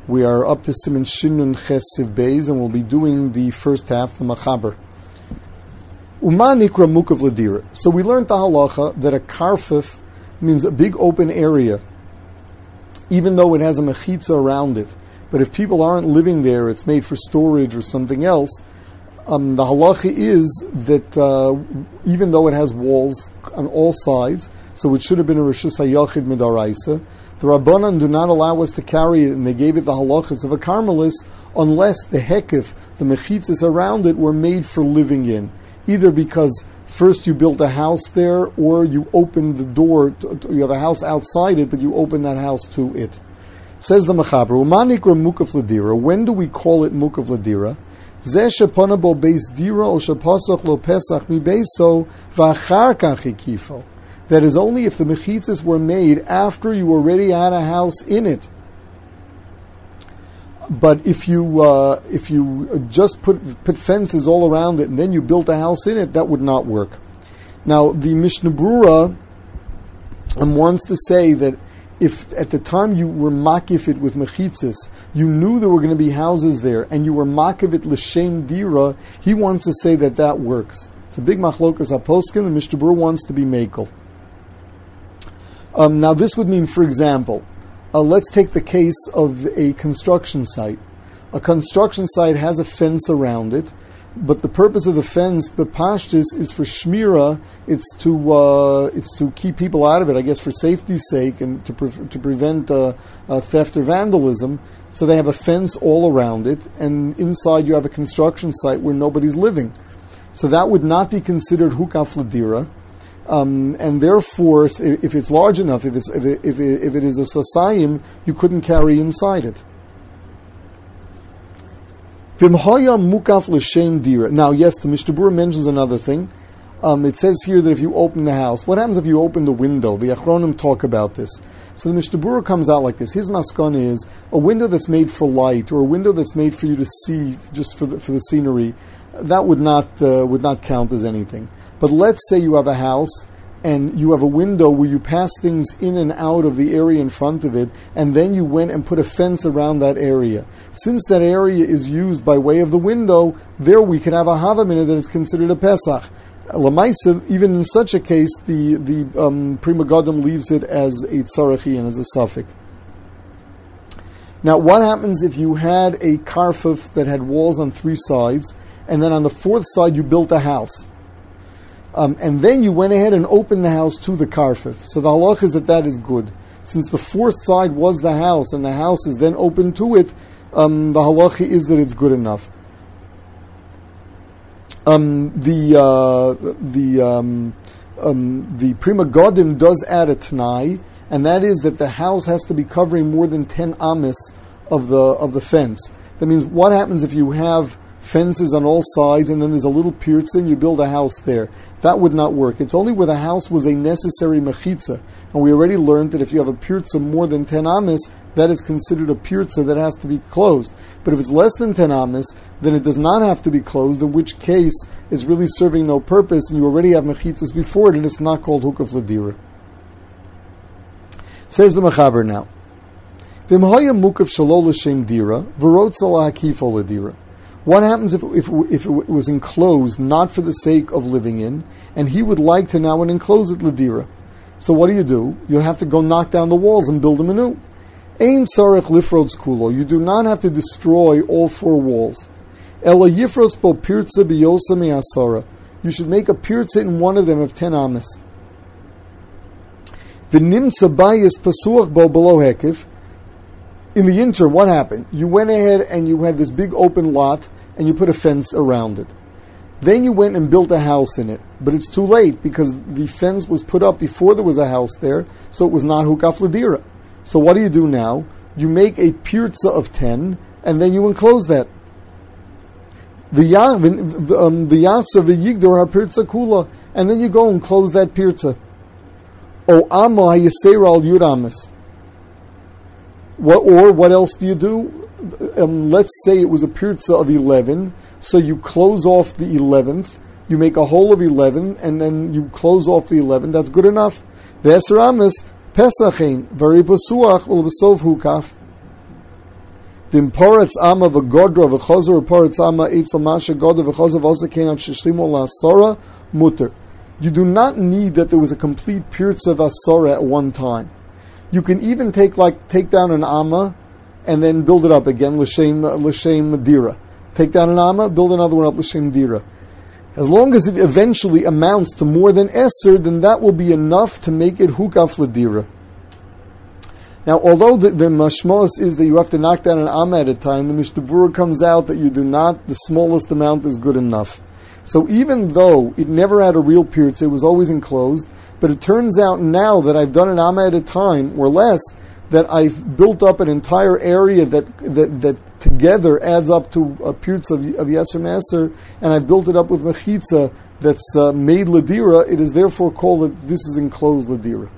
We are up to Siman Shinun Ches Siv Beis, and we'll be doing the first half, the Machaber. Uma Nikra Mukav Ladira. So we learned the halacha that a karfif means a big open area, even though it has a mechitza around it. But if people aren't living there, it's made for storage or something else. The halacha is that even though it has walls on all sides, so it should have been a Rishus HaYachid Midaraisa, the Rabbanan do not allow us to carry it, and they gave it the halachas of a karmelis, unless the hekif, the mechitzas around it, were made for living in. Either because first you built a house there, or you opened the door, you have a house outside it, but you open that house to it. Says the Mechaber, Umanikra Mukav Ladira. When do we call it Mukav Ladira? Zeh shepana bo beis dira o shepasach lo pesach mi beiso v'achar kach hikifo. That is only if the mechitzas were made after you already had a house in it. But if you just put fences all around it and then you built a house in it, that would not work. Now the Mishnah Brura wants to say that if at the time you were makif it with mechitzas, you knew there were going to be houses there, and you were makif it l'shem dira, he wants to say that that works. It's a big machlokas haposkin. The Mishnah Brura wants to be mekel. Now this would mean, for example, let's take the case of a construction site. A construction site has a fence around it, but the purpose of the fence, bepashtis, is for shmira. It's to keep people out of it, I guess, for safety's sake and to prevent theft or vandalism. So they have a fence all around it, and inside you have a construction site where nobody's living. So that would not be considered hukaf ladira. And therefore, if it's large enough, if it is a sasayim, you couldn't carry inside it. V'mhaya mukaf l'shem dira. Now, yes, the Mishnah Brura mentions another thing. It says here that if you open the house, what happens if you open the window? The Achronim talk about this. So the Mishnah Brura comes out like this. His maskan is a window that's made for light, or a window that's made for you to see just for the scenery. That would not count as anything. But let's say you have a house and you have a window where you pass things in and out of the area in front of it, and then you went and put a fence around that area. Since that area is used by way of the window, there we can have a havamina that is considered a Pesach. Lamaisa, even in such a case, the Prima Gadam leaves it as a tzarachi and as a suffix. Now, what happens if you had a karfif that had walls on three sides, and then on the fourth side you built a house? And then you went ahead and opened the house to the karfif. So the halach is that is good. Since the fourth side was the house, and the house is then open to it, the halach is that it's good enough. The Prima Godim does add a t'nai, and that is that the house has to be covering more than 10 amis of the fence. That means, what happens if you have fences on all sides and then there's a little pirtza and you build a house there? That would not work. It's only where the house was a necessary mechitza, and we already learned that if you have a pirtza more than 10 amis, that is considered a pirtza that has to be closed. But if it's less than 10 amis, then it does not have to be closed, in which case it's really serving no purpose, and you already have mechitzas before it, and it's not called hukaf ladira. Says the Mechaber now, V'mhaya mukav shalol l'shem dira, v'rotza lahakifo ladira. What happens if it was enclosed not for the sake of living in, and he would like to now enclose it ladira? So what do? You have to go knock down the walls and build them anew. Ein sarech lifrods kulo. You do not have to destroy all four walls. Ela yifrods bo pirtza biyosa me'asara. You should make a pirtza in one of them of 10 amis. V'nimtza bayis pasuach bo below hekif. In the interim, what happened? You went ahead and you had this big open lot, and you put a fence around it. Then you went and built a house in it, but it's too late because the fence was put up before there was a house there, so it was not hukaf ladira. So what do now? You make a pirtza of 10, and then you enclose that. The yatsa v'yigdor ha-pirtza kula, and then you go and close that pirtza. O amo ha-yasera al yuramis. What else do you do? Let's say it was a pirtza of 11, so you close off the 11th, you make a hole of 11, and then you close off the 11. That's good enough. V'esramis Pesachin, very pasuach, will besov hukaf. Dim poretz ama v'godra v'chozor poretz ama eitzel masha godra v'chozor v'osa kenan sheshlimu la'asora mutter. You do not need that there was a complete pirtz of asora at one time. You can even take down an amma and then build it up again, l'shem dira. Take down an amma, build another one up, l'shem dira. As long as it eventually amounts to more than eser, then that will be enough to make it hukaf l'dira. Now, although the mashmos is that you have to knock down an amma at a time, the Mishnah Berurah comes out that you do not, the smallest amount is good enough. So even though it never had a real pirtz, it was always enclosed, but it turns out now that I've done an amma at a time, or less, that I've built up an entire area that together adds up to a pirtz of Yeser Meser, and I've built it up with mechitza that's made Ladira, it is therefore called that this is enclosed Ladira.